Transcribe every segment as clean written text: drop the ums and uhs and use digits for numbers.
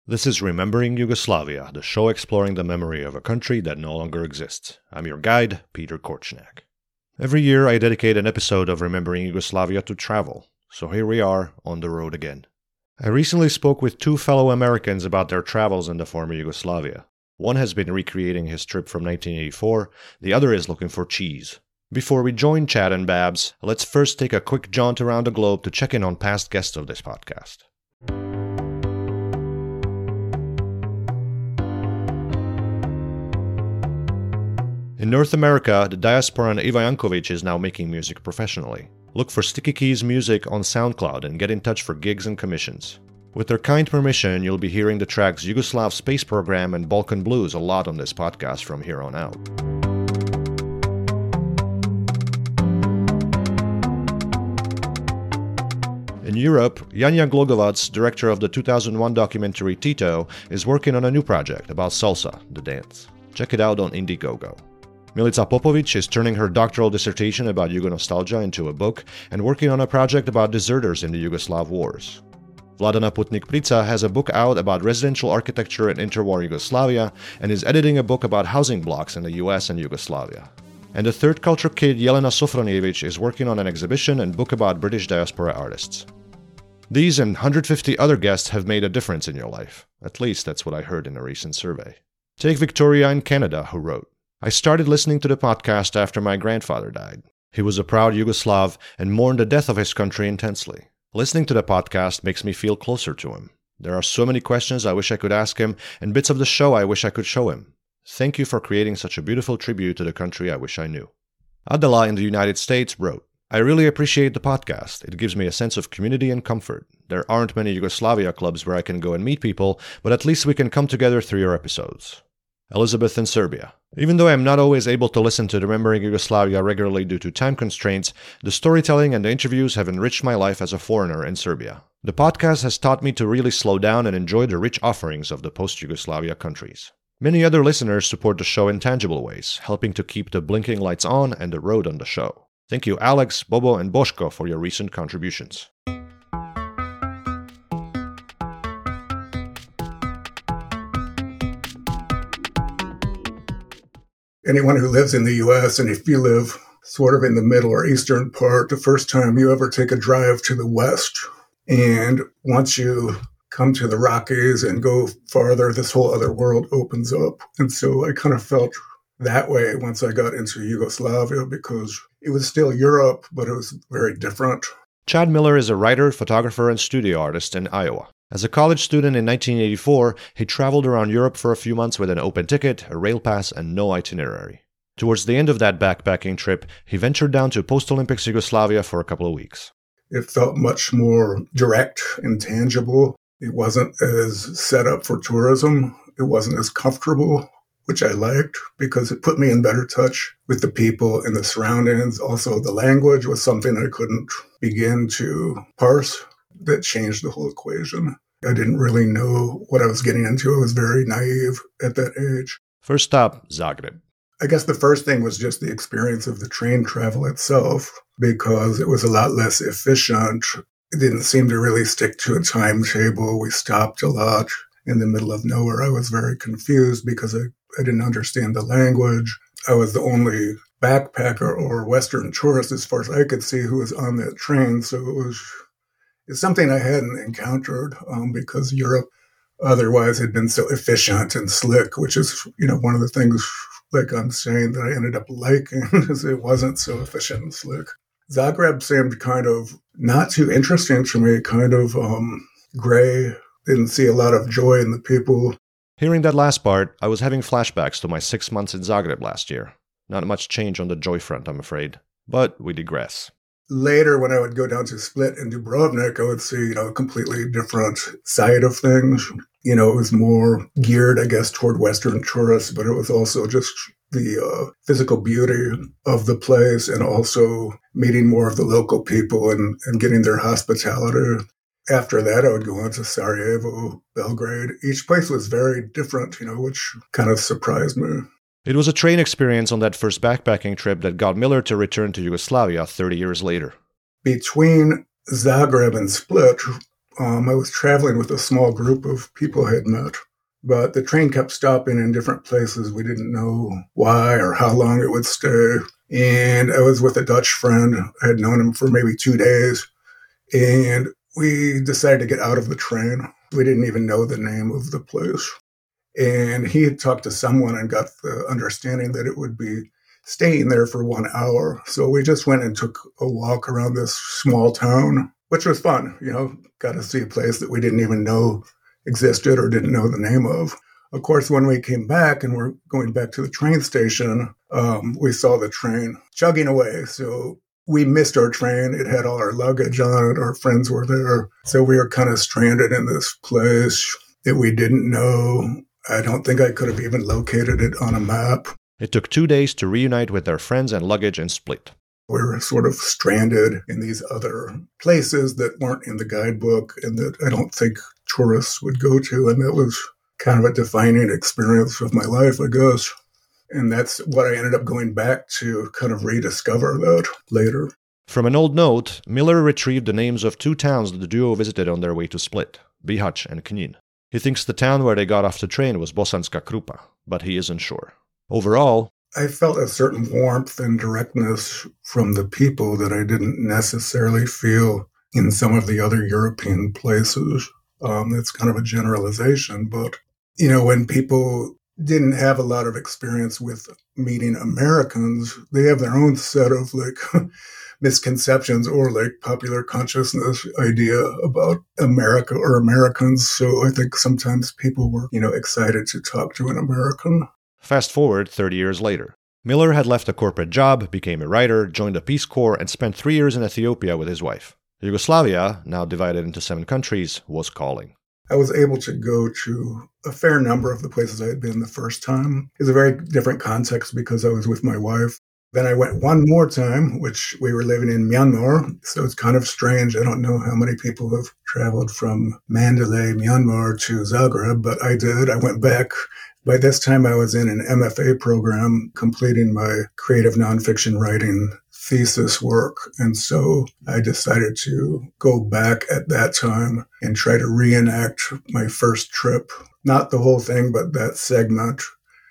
This is Remembering Yugoslavia, the show exploring the memory of a country that no longer exists. I'm your guide, Peter Korchnak. Every year I dedicate an episode of Remembering Yugoslavia to travel, so here we are, on the road again. I recently spoke with two fellow Americans about their travels in the former Yugoslavia. One has been recreating his trip from 1984, the other is looking for cheese. Before we join Chad and Babs, let's first take a quick jaunt around the globe to check in on past guests of this podcast. In North America, the diaspora and Iva Jankovic is now making music professionally. Look for Sticky Keys Music on SoundCloud and get in touch for gigs and commissions. With their kind permission, you'll be hearing the tracks Yugoslav Space Program and Balkan Blues a lot on this podcast from here on out. In Europe, Janja Glogovac, director of the 2001 documentary Tito, is working on a new project about salsa, the dance. Check it out on Indiegogo. Milica Popovic is turning her doctoral dissertation about Yugo-nostalgia into a book and working on a project about deserters in the Yugoslav wars. Vladana Putnik-Prica has a book out about residential architecture in interwar Yugoslavia and is editing a book about housing blocks in the US and Yugoslavia. And the third culture kid Jelena Sofronijevic is working on an exhibition and book about British diaspora artists. These and 150 other guests have made a difference in your life. At least that's what I heard in a recent survey. Take Victoria in Canada, who wrote, I started listening to the podcast after my grandfather died. He was a proud Yugoslav and mourned the death of his country intensely. Listening to the podcast makes me feel closer to him. There are so many questions I wish I could ask him, and bits of the show I wish I could show him. Thank you for creating such a beautiful tribute to the country I wish I knew. Adela in the United States wrote, I really appreciate the podcast. It gives me a sense of community and comfort. There aren't many Yugoslavia clubs where I can go and meet people, but at least we can come together through your episodes. Elizabeth in Serbia. Even though I am not always able to listen to Remembering Yugoslavia regularly due to time constraints, the storytelling and the interviews have enriched my life as a foreigner in Serbia. The podcast has taught me to really slow down and enjoy the rich offerings of the post-Yugoslavia countries. Many other listeners support the show in tangible ways, helping to keep the blinking lights on and the road on the show. Thank you Alex, Bobo, and Boško for your recent contributions. Anyone who lives in the U.S., and if you live sort of in the middle or eastern part, the first time you ever take a drive to the west, and once you come to the Rockies and go farther, this whole other world opens up. And so I kind of felt that way once I got into Yugoslavia, because it was still Europe, but it was very different. Chad Miller is a writer, photographer, and studio artist in Iowa. As a college student in 1984, he traveled around Europe for a few months with an open ticket, a rail pass, and no itinerary. Towards the end of that backpacking trip, he ventured down to post-Olympics Yugoslavia for a couple of weeks. It felt much more direct and tangible. It wasn't as set up for tourism. It wasn't as comfortable, which I liked because it put me in better touch with the people and the surroundings. Also, the language was something I couldn't begin to parse. That changed the whole equation. I didn't really know what I was getting into. I was very naive at that age. First stop, Zagreb. I guess the first thing was just the experience of the train travel itself, because it was a lot less efficient. It didn't seem to really stick to a timetable. We stopped a lot in the middle of nowhere. I was very confused because I didn't understand the language. I was the only backpacker or Western tourist, as far as I could see, who was on that train. So it's something I hadn't encountered because Europe otherwise had been so efficient and slick, which is, one of the things, like I'm saying, that I ended up liking is it wasn't so efficient and slick. Zagreb seemed kind of not too interesting to me, kind of gray. Didn't see a lot of joy in the people. Hearing that last part, I was having flashbacks to my 6 months in Zagreb last year. Not much change on the joy front, I'm afraid. But we digress. Later, when I would go down to Split and Dubrovnik, I would see, a completely different side of things. It was more geared, I guess, toward Western tourists, but it was also just the physical beauty of the place and also meeting more of the local people and getting their hospitality. After that, I would go on to Sarajevo, Belgrade. Each place was very different, which kind of surprised me. It was a train experience on that first backpacking trip that got Miller to return to Yugoslavia 30 years later. Between Zagreb and Split, I was traveling with a small group of people I had met, but the train kept stopping in different places. We didn't know why or how long it would stay. And I was with a Dutch friend. I had known him for maybe 2 days. And we decided to get out of the train. We didn't even know the name of the place. And he had talked to someone and got the understanding that it would be staying there for 1 hour. So we just went and took a walk around this small town, which was fun. Got to see a place that we didn't even know existed or didn't know the name of. Of course, when we came back and we're going back to the train station, we saw the train chugging away. So we missed our train. It had all our luggage on it. Our friends were there. So we were kind of stranded in this place that we didn't know. I don't think I could have even located it on a map. It took 2 days to reunite with their friends and luggage in Split. We were sort of stranded in these other places that weren't in the guidebook and that I don't think tourists would go to. And that was kind of a defining experience of my life, I guess. And that's what I ended up going back to kind of rediscover that later. From an old note, Miller retrieved the names of 2 towns that the duo visited on their way to Split, Bihać and Knin. He thinks the town where they got off the train was Bosanska Krupa, but he isn't sure. Overall, I felt a certain warmth and directness from the people that I didn't necessarily feel in some of the other European places. It's kind of a generalization, but, when people didn't have a lot of experience with meeting Americans, they have their own set of misconceptions or popular consciousness idea about America or Americans. So I think sometimes people were, excited to talk to an American. Fast forward 30 years later. Miller had left a corporate job, became a writer, joined the Peace Corps, and spent 3 years in Ethiopia with his wife. Yugoslavia, now divided into 7 countries, was calling. I was able to go to a fair number of the places I had been the first time. It's a very different context because I was with my wife. Then I went one more time, which we were living in Myanmar. So it's kind of strange. I don't know how many people have traveled from Mandalay, Myanmar to Zagreb, but I did. I went back. By this time, I was in an MFA program, completing my creative nonfiction writing thesis work. And so I decided to go back at that time and try to reenact my first trip. Not the whole thing, but that segment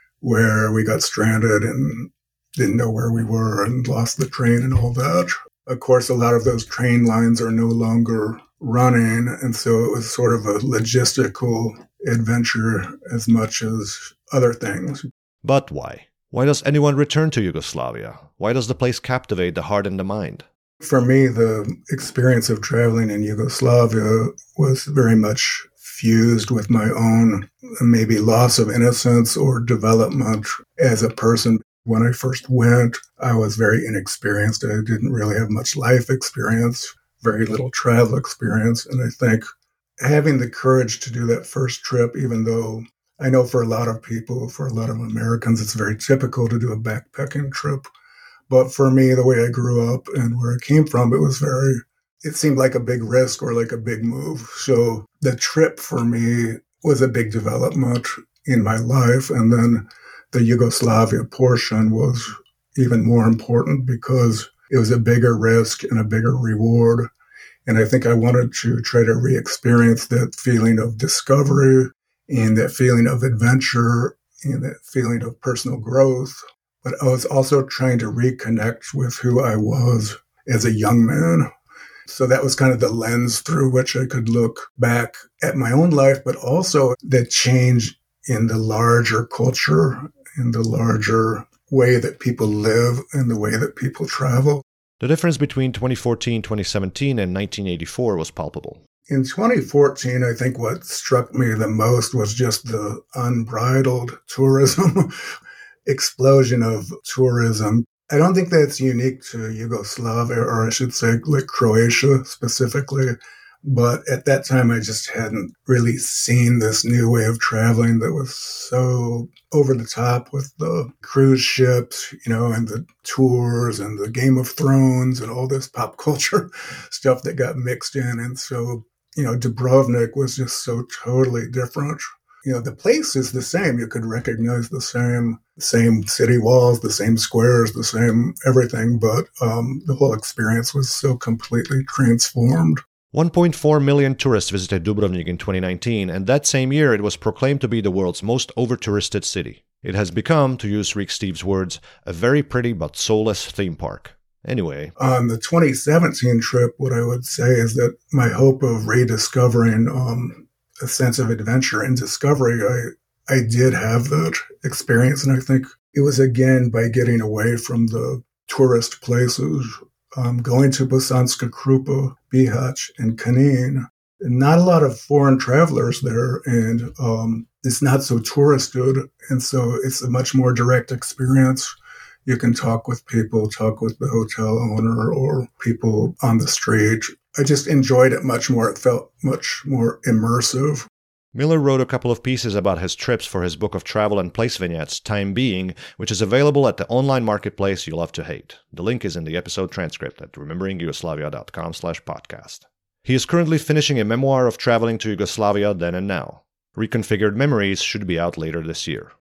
where we got stranded and didn't know where we were and lost the train and all that. Of course, a lot of those train lines are no longer running. And so it was sort of a logistical adventure as much as other things. But why? Why does anyone return to Yugoslavia? Why does the place captivate the heart and the mind? For me, the experience of traveling in Yugoslavia was very much fused with my own maybe loss of innocence or development as a person. When I first went, I was very inexperienced. I didn't really have much life experience, very little travel experience. And I think having the courage to do that first trip, even though I know for a lot of people, for a lot of Americans, it's very typical to do a backpacking trip. But for me, the way I grew up and where I came from, it seemed like a big risk or like a big move. So the trip for me was a big development in my life. And then the Yugoslavia portion was even more important because it was a bigger risk and a bigger reward. And I think I wanted to try to re-experience that feeling of discovery and that feeling of adventure and that feeling of personal growth. But I was also trying to reconnect with who I was as a young man. So that was kind of the lens through which I could look back at my own life, but also the change in the larger culture, in the larger way that people live and the way that people travel. The difference between 2014, 2017, and 1984 was palpable. In 2014, I think what struck me the most was just the unbridled tourism, explosion of tourism. I don't think that's unique to Yugoslavia, or I should say like Croatia specifically. But at that time, I just hadn't really seen this new way of traveling that was so over the top with the cruise ships, and the tours and the Game of Thrones and all this pop culture stuff that got mixed in. And so, Dubrovnik was just so totally different. The place is the same. You could recognize the same city walls, the same squares, the same everything. But the whole experience was so completely transformed. 1.4 million tourists visited Dubrovnik in 2019, and that same year it was proclaimed to be the world's most over-touristed city. It has become, to use Rick Steves' words, a very pretty but soulless theme park. Anyway. On the 2017 trip, what I would say is that my hope of rediscovering a sense of adventure and discovery, I did have that experience, and I think it was again by getting away from the tourist places, going to Bosanska Krupa, Bihać, and Kanin. Not a lot of foreign travelers there, and it's not so touristed, and so it's a much more direct experience. You can talk with people, talk with the hotel owner or people on the street. I just enjoyed it much more. It felt much more immersive. Miller wrote a couple of pieces about his trips for his book of travel and place vignettes, Time Being, which is available at the online marketplace You Love to Hate. The link is in the episode transcript at rememberingyugoslavia.com/podcast. He is currently finishing a memoir of traveling to Yugoslavia then and now. Reconfigured Memories should be out later this year.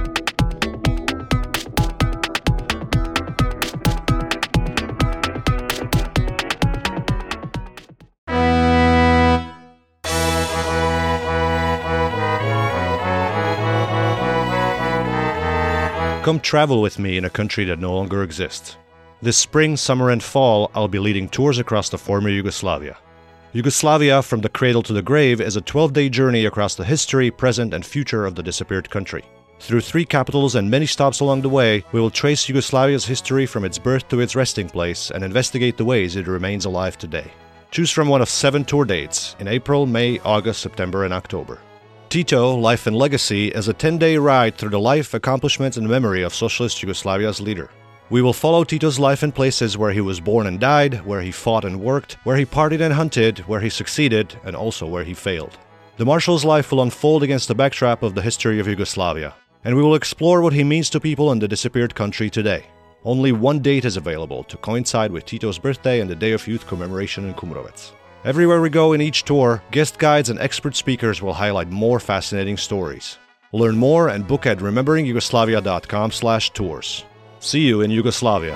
Come travel with me in a country that no longer exists. This spring, summer, and fall, I'll be leading tours across the former Yugoslavia. Yugoslavia, from the cradle to the grave, is a 12-day journey across the history, present, and future of the disappeared country. Through 3 capitals and many stops along the way, we will trace Yugoslavia's history from its birth to its resting place and investigate the ways it remains alive today. Choose from one of 7 tour dates in April, May, August, September, and October. Tito, Life and Legacy is a 10-day ride through the life, accomplishments, and memory of Socialist Yugoslavia's leader. We will follow Tito's life in places where he was born and died, where he fought and worked, where he partied and hunted, where he succeeded, and also where he failed. The Marshal's life will unfold against the backdrop of the history of Yugoslavia, and we will explore what he means to people in the disappeared country today. Only one date is available to coincide with Tito's birthday and the Day of Youth commemoration in Kumrovec. Everywhere we go in each tour, guest guides and expert speakers will highlight more fascinating stories. Learn more and book at rememberingyugoslavia.com/tours. See you in Yugoslavia.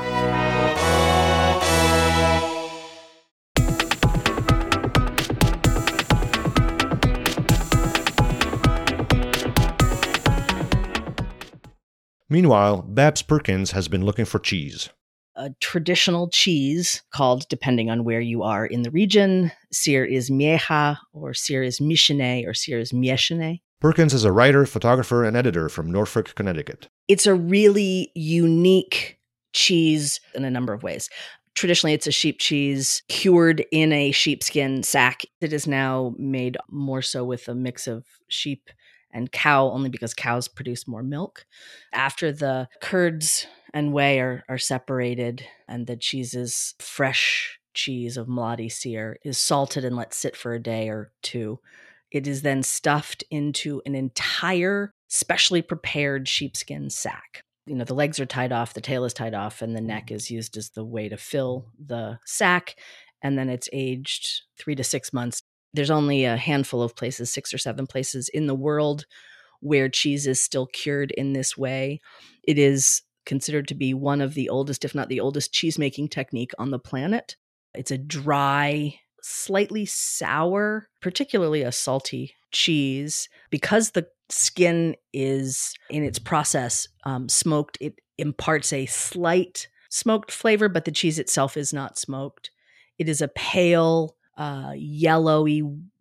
Meanwhile, Babs Perkins has been looking for cheese. A traditional cheese called, depending on where you are in the region, sir is miecha, or sir is mieszane, or sir is mieszane. Perkins is a writer, photographer, and editor from Norfolk, Connecticut. It's a really unique cheese in a number of ways. Traditionally, it's a sheep cheese cured in a sheepskin sack. It is now made more so with a mix of sheep and cow, only because cows produce more milk. After the curds and whey are separated and the cheese's fresh cheese of Mladi sir is salted and let sit for a day or two, it is then stuffed into an entire specially prepared sheepskin sack. The legs are tied off, the tail is tied off, and the neck is used as the way to fill the sack. And then it's aged 3 to 6 months. There's only a handful of places, 6 or 7 places in the world where cheese is still cured in this way. It is considered to be one of the oldest, if not the oldest, cheese-making technique on the planet. It's a dry, slightly sour, particularly a salty cheese. Because the skin is, in its process, smoked, it imparts a slight smoked flavor, but the cheese itself is not smoked. It is a pale, yellowy,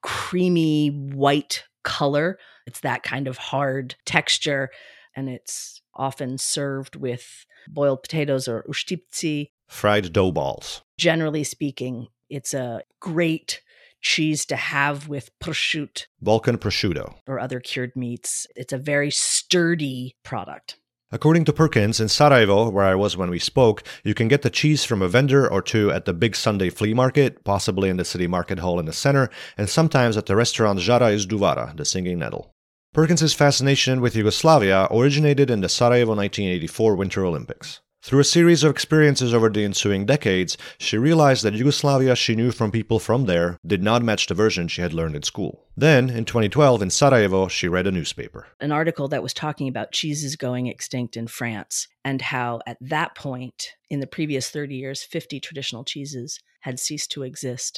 creamy white color. It's that kind of hard texture, and it's often served with boiled potatoes or uštipci. Fried dough balls. Generally speaking, it's a great cheese to have with prosciutto. Balkan prosciutto. Or other cured meats. It's a very sturdy product. According to Perkins, in Sarajevo, where I was when we spoke, you can get the cheese from a vendor or two at the big Sunday flea market, possibly in the city market hall in the center, and sometimes at the restaurant Žara iz Duvara, the Singing Nettle. Perkins's fascination with Yugoslavia originated in the Sarajevo 1984 Winter Olympics. Through a series of experiences over the ensuing decades, she realized that Yugoslavia she knew from people from there did not match the version she had learned in school. Then, in 2012, in Sarajevo, she read a newspaper. An article that was talking about cheeses going extinct in France, and how at that point, in the previous 30 years, 50 traditional cheeses had ceased to exist.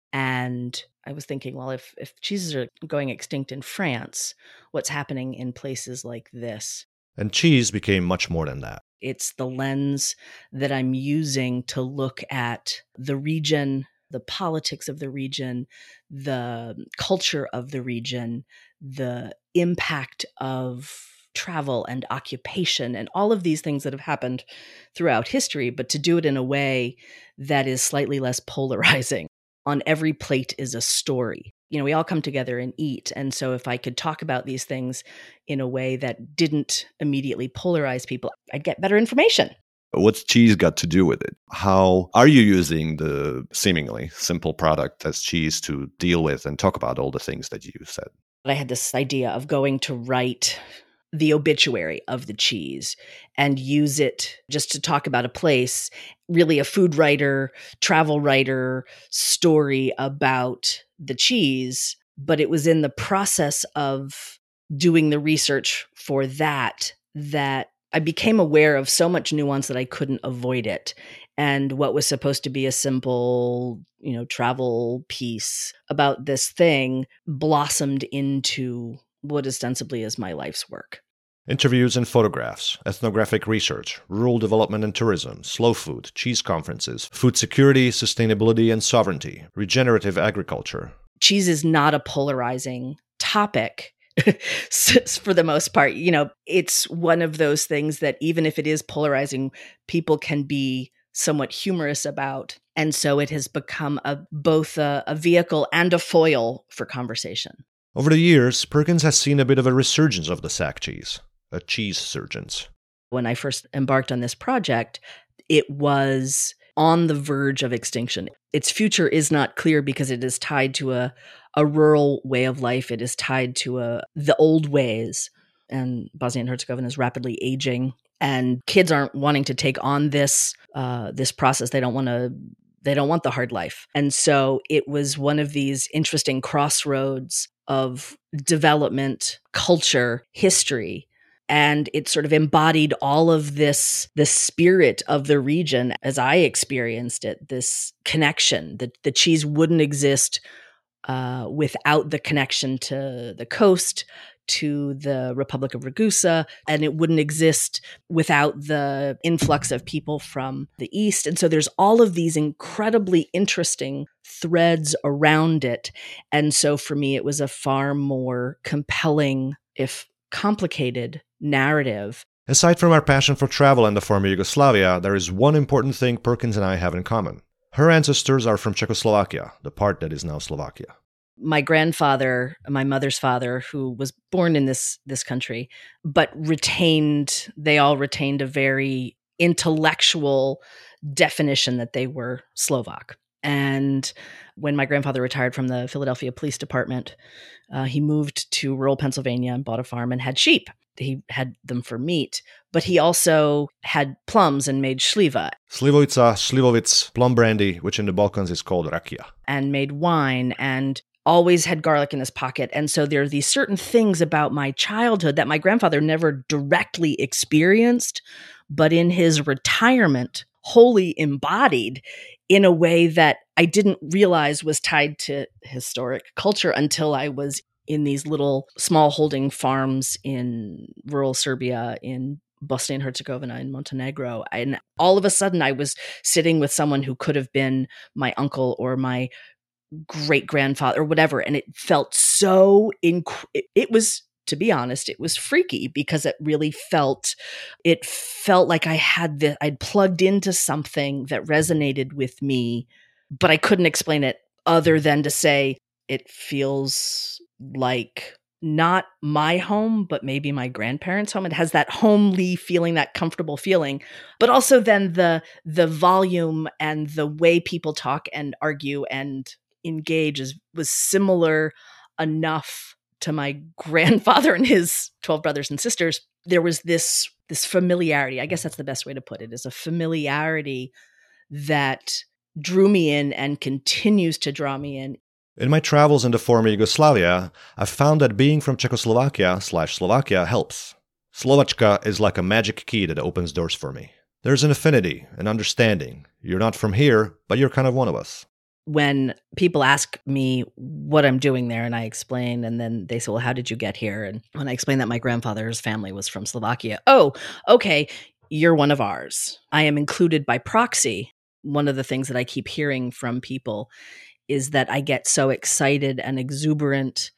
And I was thinking, well, if cheeses are going extinct in France, what's happening in places like this? And cheese became much more than that. It's the lens that I'm using to look at the region, the politics of the region, the culture of the region, the impact of travel and occupation and all of these things that have happened throughout history, but to do it in a way that is slightly less polarizing. On every plate is a story. We all come together and eat. And so if I could talk about these things in a way that didn't immediately polarize people, I'd get better information. What's cheese got to do with it? How are you using the seemingly simple product as cheese to deal with and talk about all the things that you said? I had this idea of going to write the obituary of the cheese and use it just to talk about a place, really a food writer, travel writer story about the cheese. But it was in the process of doing the research for that I became aware of so much nuance that I couldn't avoid it. And what was supposed to be a simple, travel piece about this thing blossomed into what ostensibly is my life's work. Interviews and photographs, ethnographic research, rural development and tourism, slow food, cheese conferences, food security, sustainability and sovereignty, regenerative agriculture. Cheese is not a polarizing topic for the most part. It's one of those things that even if it is polarizing, people can be somewhat humorous about. And so it has become both a vehicle and a foil for conversation. Over the years, Perkins has seen a bit of a resurgence of the sack cheese, a cheese surgence. When I first embarked on this project, it was on the verge of extinction. Its future is not clear because it is tied to a rural way of life. It is tied to the old ways. And Bosnia and Herzegovina is rapidly aging, and kids aren't wanting to take on this process. They don't want the hard life. And so it was one of these interesting crossroads of development, culture, history. And it sort of embodied all of the spirit of the region as I experienced it, this connection. The cheese wouldn't exist without the connection to the coast, to the Republic of Ragusa, and it wouldn't exist without the influx of people from the east. And so there's all of these incredibly interesting threads around it. And so for me, it was a far more compelling, if complicated, narrative. Aside from our passion for travel and the former Yugoslavia, there is one important thing Perkins and I have in common. Her ancestors are from Czechoslovakia, the part that is now Slovakia. My grandfather, my mother's father, who was born in this country, but they all retained a very intellectual definition that they were Slovak. And when my grandfather retired from the Philadelphia Police Department, he moved to rural Pennsylvania and bought a farm and had sheep. He had them for meat, but he also had plums and made šljiva. Slivovica, Slivovic, plum brandy, which in the Balkans is called rakia. And made wine and always had garlic in his pocket. And so there are these certain things about my childhood that my grandfather never directly experienced, but in his retirement, wholly embodied in a way that I didn't realize was tied to historic culture until I was in these little small holding farms in rural Serbia, in Bosnia and Herzegovina, in Montenegro. And all of a sudden I was sitting with someone who could have been my uncle or my great grandfather or whatever. And it felt so, it was, to be honest, it was freaky because it really felt like I'd plugged into something that resonated with me, but I couldn't explain it other than to say it feels like not my home, but maybe my grandparents' home. It has that homely feeling, that comfortable feeling, but also then the volume and the way people talk and argue and engage was similar enough to my grandfather and his 12 brothers and sisters. There was this familiarity. I guess that's the best way to put it, is a familiarity that drew me in and continues to draw me in. In my travels in the former Yugoslavia, I've found that being from Czechoslovakia/Slovakia helps. Slovačka is like a magic key that opens doors for me. There's an affinity, an understanding. You're not from here, but you're kind of one of us. when people ask me what I'm doing there and I explain, and then they say, well, how did you get here? And when I explain that my grandfather's family was from Slovakia, oh, okay, you're one of ours. I am included by proxy. One of the things that I keep hearing from people is that I get so excited and exuberant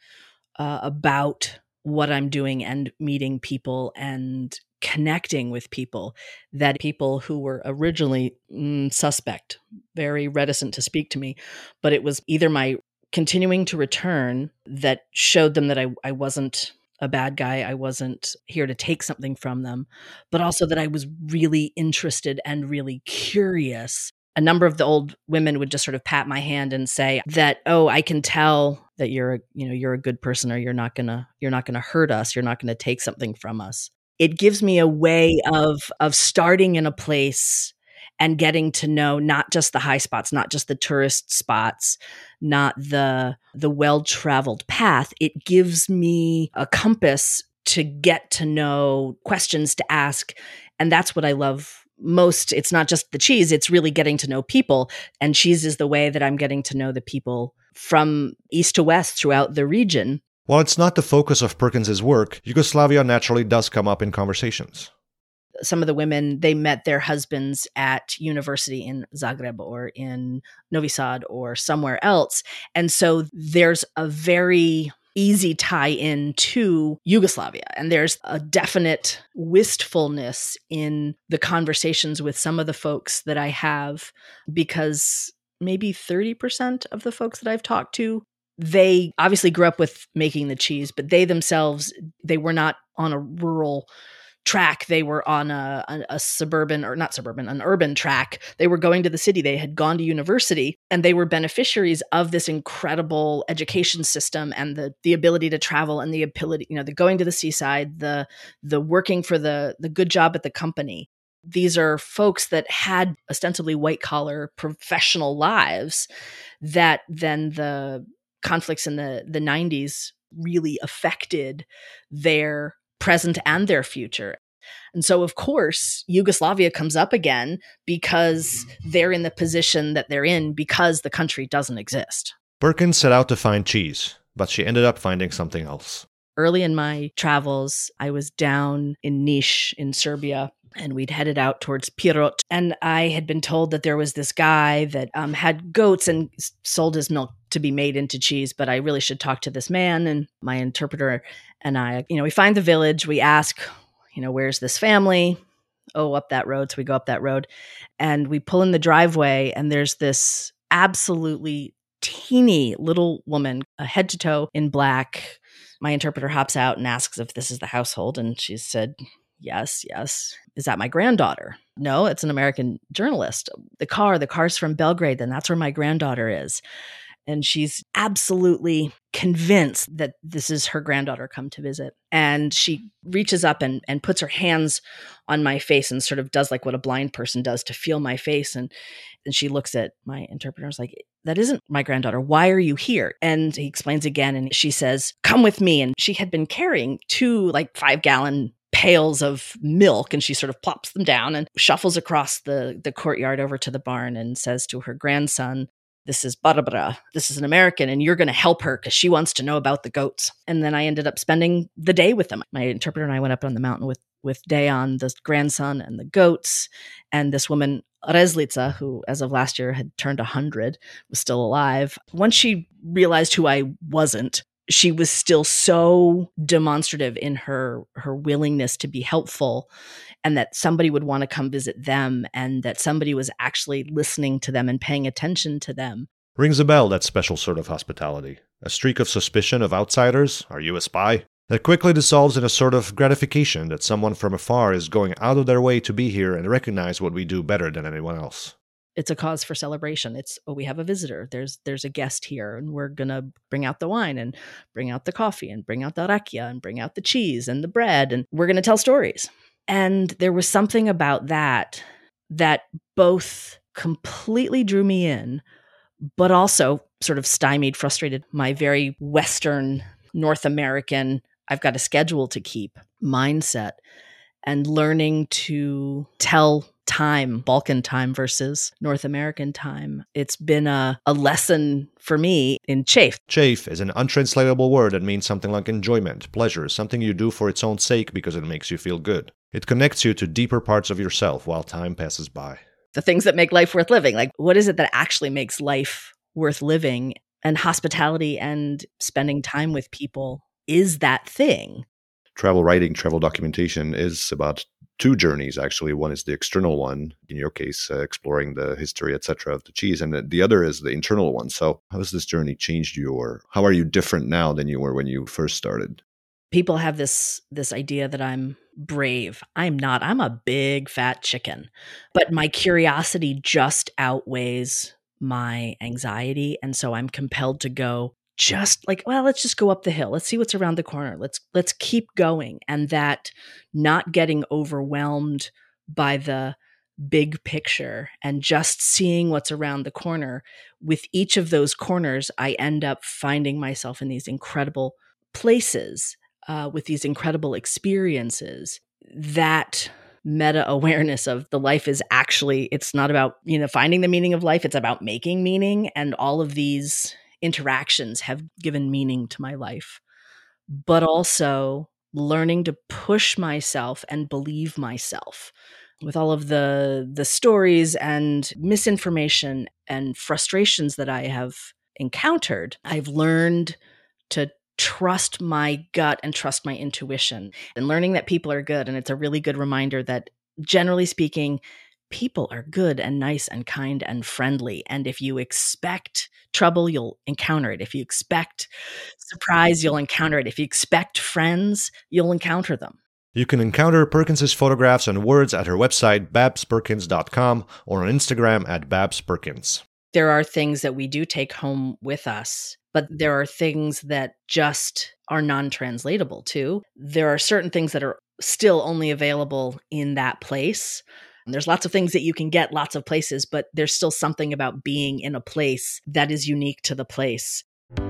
about what I'm doing and meeting people and connecting with people, that people who were originally suspect, very reticent to speak to me, but it was either my continuing to return that showed them that I wasn't a bad guy, I wasn't here to take something from them, but also that I was really interested and really curious. A number of the old women would just sort of pat my hand and say that, oh, I can tell that you're a good person, or you're not gonna hurt us, you're not gonna take something from us. It gives me a way of starting in a place and getting to know not just the high spots, not just the tourist spots, not the well-traveled path. It gives me a compass to get to know, questions to ask, and that's what I love most. It's not just the cheese, it's really getting to know people, and cheese is the way that I'm getting to know the people from east to west throughout the region. While it's not the focus of Perkins's work, Yugoslavia naturally does come up in conversations. Some of the women, they met their husbands at university in Zagreb or in Novi Sad or somewhere else. And so there's a very easy tie-in to Yugoslavia. And there's a definite wistfulness in the conversations with some of the folks that I have, because maybe 30% of the folks that I've talked to, they obviously grew up with making the cheese, but they themselves, they were not on a rural track. They were on a suburban, or not suburban, an urban track. They were going to the city. They had gone to university, and they were beneficiaries of this incredible education system and the ability to travel and the ability, the going to the seaside, the working for the good job at the company. These are folks that had ostensibly white collar professional lives that then the conflicts in the 90s really affected their present and their future. And so, of course, Yugoslavia comes up again because they're in the position that they're in because the country doesn't exist. Perkins set out to find cheese, but she ended up finding something else. Early in my travels, I was down in Niš in Serbia, and we'd headed out towards Pirot. And I had been told that there was this guy that had goats and sold his milk to be made into cheese, but I really should talk to this man. And my interpreter and I, we find the village, we ask, where's this family? Oh, up that road. So we go up that road and we pull in the driveway, and there's this absolutely teeny little woman, head to toe in black. My interpreter hops out and asks if this is the household. And she said, yes. Is that my granddaughter? No, it's an American journalist. The car's from Belgrade, and that's where my granddaughter is. And she's absolutely convinced that this is her granddaughter come to visit. And she reaches up and puts her hands on my face and sort of does like what a blind person does to feel my face. And she looks at my interpreter and is like, that isn't my granddaughter. Why are you here? And he explains again. And she says, come with me. And she had been carrying 2 5-gallon pails of milk, and she sort of plops them down and shuffles across the courtyard over to the barn and says to her grandson, this is Barbara. This is an American, and you're going to help her because she wants to know about the goats. And then I ended up spending the day with them. My interpreter and I went up on the mountain with Dejan, the grandson, and the goats. And this woman, Rezlica, who as of last year had turned 100, was still alive. Once she realized who I wasn't, she was still so demonstrative in her willingness to be helpful, and that somebody would want to come visit them, and that somebody was actually listening to them and paying attention to them. Rings a bell, that special sort of hospitality. A streak of suspicion of outsiders, are you a spy? That quickly dissolves in a sort of gratification that someone from afar is going out of their way to be here and recognize what we do better than anyone else. It's a cause for celebration. It's, we have a visitor. There's a guest here, and we're going to bring out the wine and bring out the coffee and bring out the rakia and bring out the cheese and the bread, and we're going to tell stories. And there was something about that both completely drew me in, but also sort of stymied, frustrated my very Western, North American, I've got a schedule to keep mindset, and learning to tell time, Balkan time versus North American time. It's been a lesson for me in chafe. Chafe is an untranslatable word that means something like enjoyment, pleasure, something you do for its own sake because it makes you feel good. It connects you to deeper parts of yourself while time passes by. The things that make life worth living. Like, what is it that actually makes life worth living? And hospitality and spending time with people is that thing. Travel writing, travel documentation is about two journeys, actually. One is the external one, in your case, exploring the history, etc., of the cheese. And the other is the internal one. So how has this journey changed you, or how are you different now than you were when you first started? People have this idea that I'm brave. I'm not. I'm a big fat chicken. But my curiosity just outweighs my anxiety. And so I'm compelled to go just like, well, let's just go up the hill. Let's see what's around the corner. Let's keep going. And that not getting overwhelmed by the big picture and just seeing what's around the corner. With each of those corners, I end up finding myself in these incredible places, with these incredible experiences. That meta awareness of the life is actually, it's not about, finding the meaning of life. It's about making meaning. And all of these interactions have given meaning to my life, but also learning to push myself and believe myself. With all of the stories and misinformation and frustrations that I have encountered, I've learned to trust my gut and trust my intuition, and learning that people are good. And it's a really good reminder that, generally speaking, people are good and nice and kind and friendly. And if you expect trouble, you'll encounter it. If you expect surprise, you'll encounter it. If you expect friends, you'll encounter them. You can encounter Perkins's photographs and words at her website, babsperkins.com, or on Instagram at babsperkins. There are things that we do take home with us, but there are things that just are non-translatable too. There are certain things that are still only available in that place. And there's lots of things that you can get lots of places, but there's still something about being in a place that is unique to the place.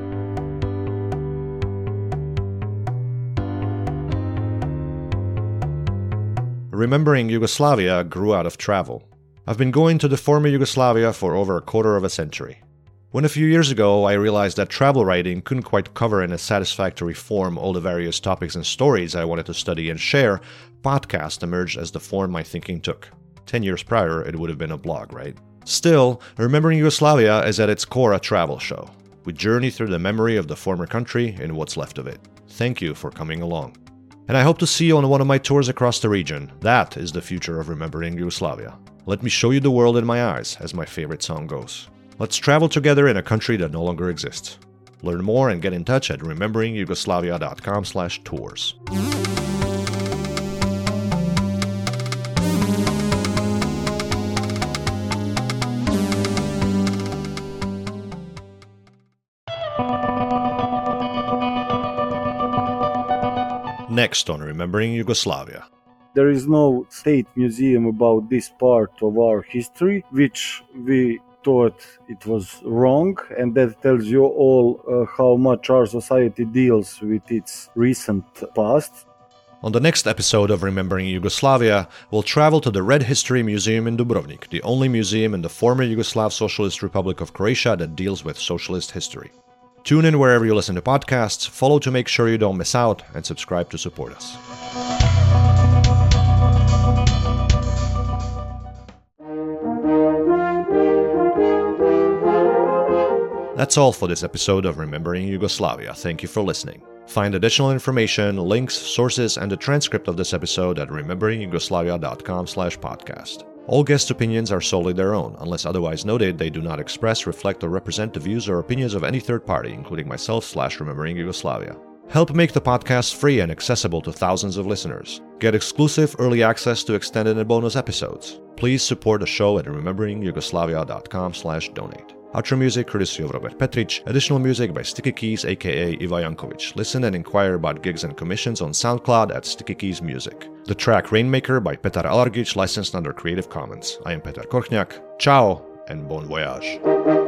Remembering Yugoslavia grew out of travel. I've been going to the former Yugoslavia for over a quarter of a century. When a few years ago I realized that travel writing couldn't quite cover in a satisfactory form all the various topics and stories I wanted to study and share, podcast emerged as the form my thinking took. 10 years prior, it would have been a blog, right? Still, Remembering Yugoslavia is at its core a travel show. We journey through the memory of the former country and what's left of it. Thank you for coming along. And I hope to see you on one of my tours across the region. That is the future of Remembering Yugoslavia. Let me show you the world in my eyes, as my favorite song goes. Let's travel together in a country that no longer exists. Learn more and get in touch at rememberingyugoslavia.com/tours. Next on Remembering Yugoslavia. There is no state museum about this part of our history, which we thought it was wrong, and that tells you all how much our society deals with its recent past. On the next episode of Remembering Yugoslavia, we'll travel to the Red History Museum in Dubrovnik, the only museum in the former Yugoslav Socialist Republic of Croatia that deals with socialist history. Tune in wherever you listen to podcasts, follow to make sure you don't miss out, and subscribe to support us. That's all for this episode of Remembering Yugoslavia. Thank you for listening. Find additional information, links, sources, and a transcript of this episode at rememberingyugoslavia.com/podcast. All guest opinions are solely their own. Unless otherwise noted, they do not express, reflect, or represent the views or opinions of any third party, including myself/Remembering Yugoslavia. Help make the podcast free and accessible to thousands of listeners. Get exclusive early access to extended and bonus episodes. Please support the show at rememberingyugoslavia.com/donate. Outro music courtesy of Robert Petric. Additional music by Sticky Keys, aka Iva Jankovic. Listen and inquire about gigs and commissions on SoundCloud at Sticky Keys Music. The track Rainmaker by Petar Alargic, licensed under Creative Commons. I am Petar Korchniak. Ciao and bon voyage.